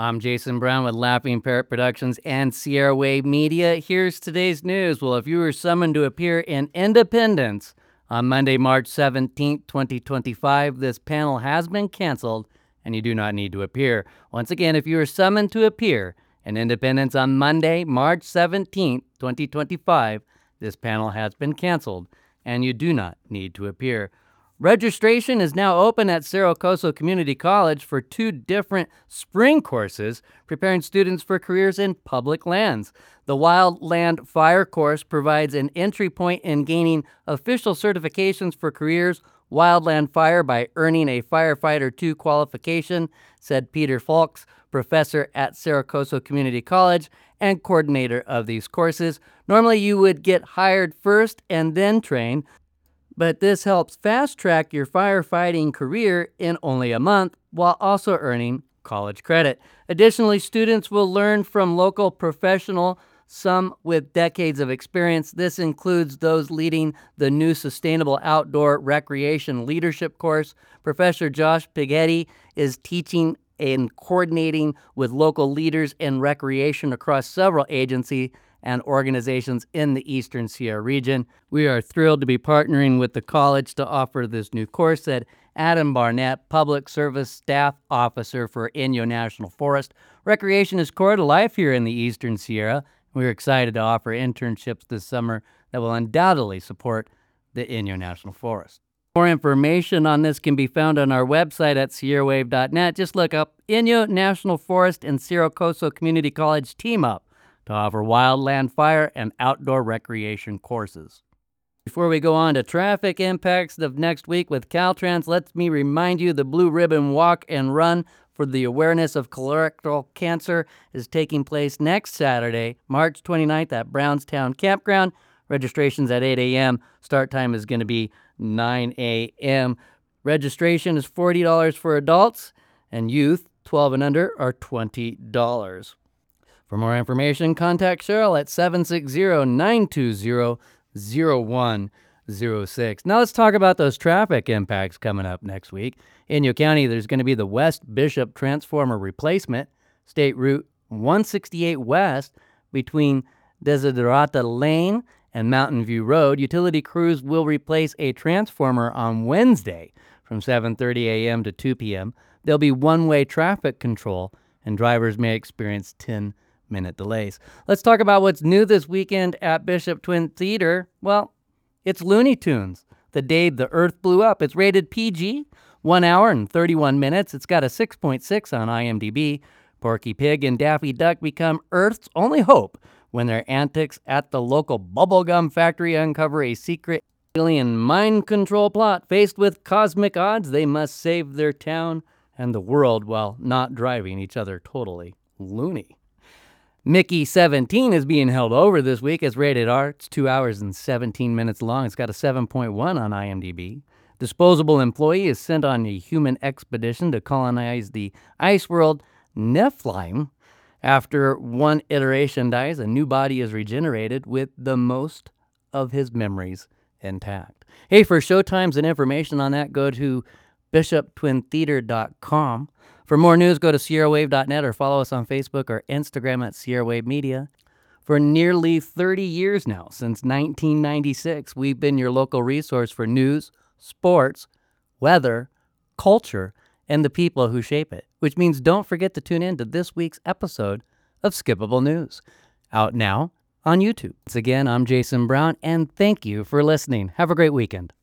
I'm Jason Brown with Laughing Parrot Productions and Sierra Wave Media. Here's today's news. Well, if you were summoned to appear in Independence on Monday, March 17th, 2025, this panel has been canceled and you do not need to appear. Once again, if you were summoned to appear in Independence on Monday, March 17th, 2025, this panel has been canceled and you do not need to appear. Registration is now open at Cerro Coso Community College for 2 different spring courses, preparing students for careers in public lands. The Wildland Fire course provides an entry point in gaining official certifications for careers wildland fire by earning a Firefighter 2 qualification, said Peter Folks, professor at Cerro Coso Community College and coordinator of these courses. Normally, you would get hired first and then train, but this helps fast-track your firefighting career in only a month while also earning college credit. Additionally, students will learn from local professionals, some with decades of experience. This includes those leading the new Sustainable Outdoor Recreation Leadership course. Professor Josh Pighetti is teaching and coordinating with local leaders in recreation across several agencies and organizations in the Eastern Sierra region. We are thrilled to be partnering with the college to offer this new course, said Adam Barnett, Public Service Staff Officer for Inyo National Forest. Recreation is core to life here in the Eastern Sierra. We're excited to offer internships this summer that will undoubtedly support the Inyo National Forest. More information on this can be found on our website at sierrawave.net. Just look up Inyo National Forest and Cerro Coso Community College team up to offer wildland fire and outdoor recreation courses. Before we go on to traffic impacts of next week with Caltrans, let me remind you the Blue Ribbon Walk and Run for the awareness of colorectal cancer is taking place next Saturday, March 29th at Brownstown Campground. Registration's at 8 a.m. Start time is going to be 9 a.m. Registration is $40 for adults, and youth 12 and under are $20. For more information, contact Cheryl at 760-920-0106. Now let's talk about those traffic impacts coming up next week. In Inyo County, there's going to be the West Bishop Transformer Replacement, State Route 168 West between Desiderata Lane and Mountain View Road. Utility crews will replace a transformer on Wednesday from 7:30 a.m. to 2 p.m. There'll be one-way traffic control, and drivers may experience 10-minute delays. Let's talk about what's new this weekend at Bishop Twin Theater. Well, it's Looney Tunes, The Day the Earth Blew Up. It's rated PG, 1 hour and 31 minutes. It's got a 6.6 on IMDb. Porky Pig and Daffy Duck become Earth's only hope when their antics at the local bubblegum factory uncover a secret alien mind control plot. Faced with cosmic odds, they must save their town and the world while not driving each other totally loony. Mickey 17 is being held over this week as rated R. It's 2 hours and 17 minutes long. It's got a 7.1 on IMDb. Disposable Employee is sent on a human expedition to colonize the ice world Nephilim. After one iteration dies, a new body is regenerated with the most of his memories intact. Hey, for showtimes and information on that, go to bishoptwintheater.com. For more news, go to sierrawave.net or follow us on Facebook or Instagram at Sierra Wave Media. For nearly 30 years now, since 1996, we've been your local resource for news, sports, weather, culture, and the people who shape it, which means don't forget to tune in to this week's episode of Skippable News, out now on YouTube. Once again, I'm Jason Brown, and thank you for listening. Have a great weekend.